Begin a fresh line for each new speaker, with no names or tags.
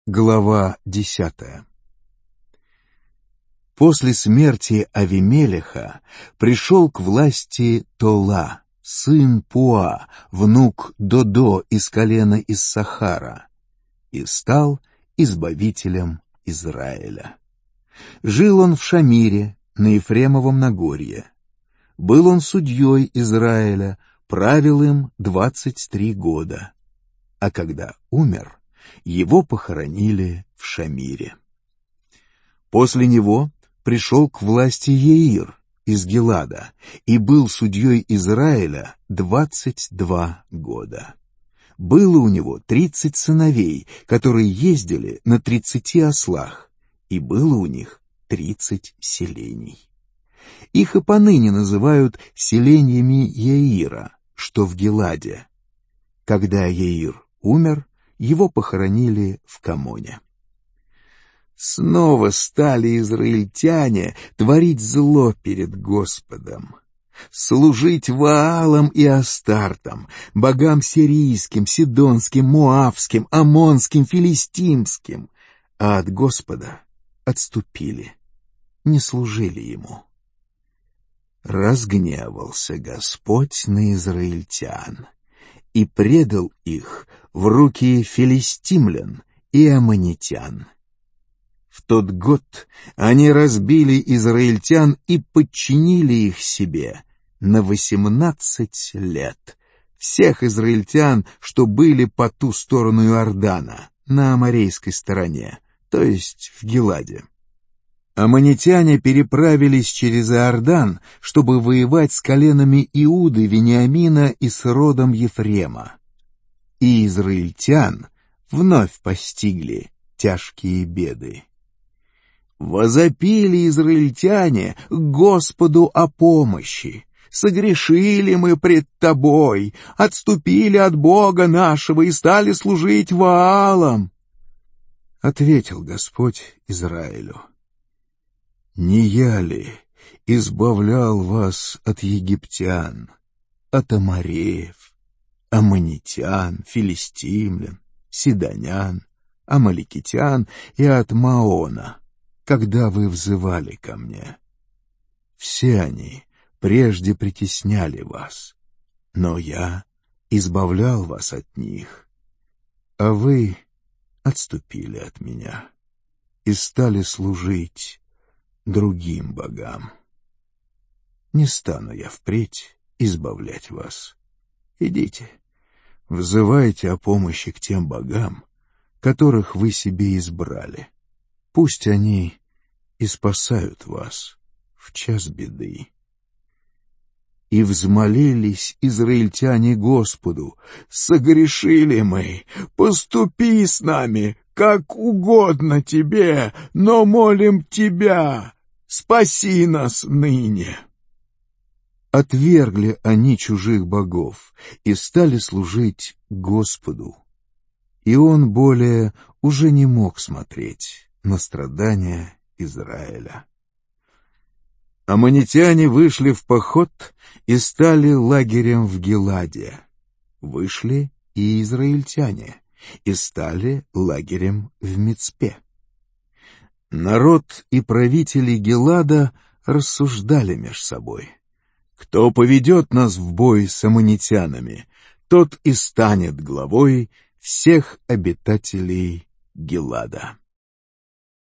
Глава 10. После смерти Авимелеха пришел к власти Тола, сын Пуа, внук Додо из колена Иссахара, и стал избавителем Израиля. Жил он в Шамире, на Ефремовом Нагорье. Был он судьей Израиля, правил им 23 года. А когда умер, его похоронили в Шамире. После него пришел к власти Яир из Гилада и был судьей Израиля 22 года. Было у него 30 сыновей, которые ездили на 30 ослах, и было у них 30 селений. Их и поныне называют селениями Яира, что в Гиладе. Когда Яир умер, его похоронили в Камоне. Снова стали израильтяне творить зло перед Господом, служить Ваалам и Астартам, богам сирийским, сидонским, моавским, аммонским, филистимским, а от Господа отступили, не служили Ему. Разгневался Господь на израильтян и предал их в руки филистимлян и аммонитян. В тот год они разбили израильтян и подчинили их себе на 18 лет, всех израильтян, что были по ту сторону Иордана, на аморейской стороне, то есть в Гиладе. Аммонитяне переправились через Иордан, чтобы воевать с коленами Иуды, Вениамина и с родом Ефрема. И израильтян вновь постигли тяжкие беды. Возопили израильтяне к Господу о помощи. «Согрешили мы пред Тобой, отступили от Бога нашего и стали служить Ваалам». Ответил Господь Израилю: «Не я ли избавлял вас от египтян, от амореев, аммонитян, филистимлян, сидонян, амаликитян и от Маона, когда вы взывали ко мне? Все они прежде притесняли вас, но я избавлял вас от них, а вы отступили от меня и стали служить другим богам. Не стану я впредь избавлять вас. Идите, взывайте о помощи к тем богам, которых вы себе избрали. Пусть они и спасают вас в час беды». И взмолились израильтяне Господу: «Согрешили мы, поступи с нами, как угодно тебе, но молим тебя, спаси нас ныне». Отвергли они чужих богов и стали служить Господу, и Он более уже не мог смотреть на страдания Израиля. Аммонитяне вышли в поход и стали лагерем в Гиладе. Вышли и израильтяне и стали лагерем в Мицпе. Народ и правители Гилада рассуждали меж собой: «Кто поведет нас в бой с аммонитянами, тот и станет главой всех обитателей Гилада».